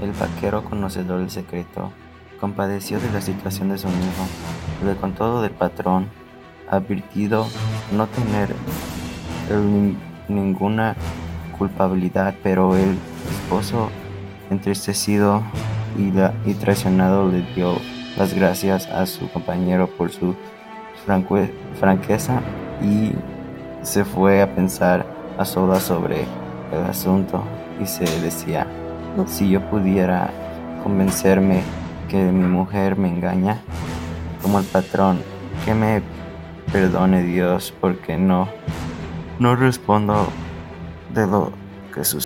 El vaquero, conocedor del secreto, compadeció de la situación de su amigo. Le contó lo del patrón, advirtiendo no tener ninguna culpabilidad, pero el esposo, entristecido y traicionado, le dio las gracias a su compañero por su franqueza y se fue a pensar a solas sobre el asunto y se decía: si yo pudiera convencerme que mi mujer me engaña como el patrón, que me perdone Dios, porque no respondo de lo que sucede.